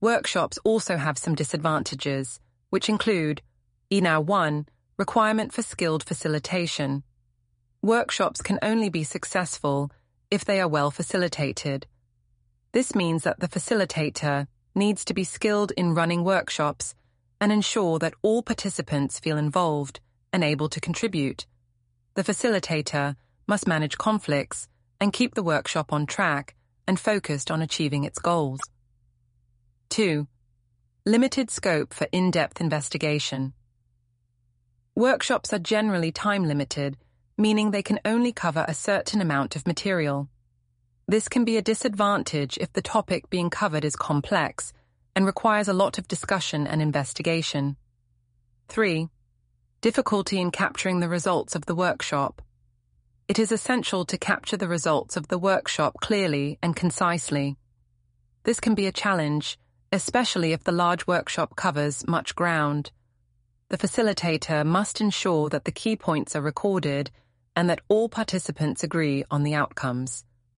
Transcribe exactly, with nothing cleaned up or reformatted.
Workshops also have some disadvantages, which include E N A one, requirement for skilled facilitation. Workshops can only be successful if they are well facilitated. This means that the facilitator needs to be skilled in running workshops and ensure that all participants feel involved and able to contribute. The facilitator must manage conflicts and keep the workshop on track and focused on achieving its goals. two. Limited scope for in-depth investigation. Workshops are generally time-limited, meaning they can only cover a certain amount of material. This can be a disadvantage if the topic being covered is complex and requires a lot of discussion and investigation. three. Difficulty in capturing the results of the workshop. It is essential to capture the results of the workshop clearly and concisely. This can be a challenge, especially if the large workshop covers much ground. The facilitator must ensure that the key points are recorded and that all participants agree on the outcomes.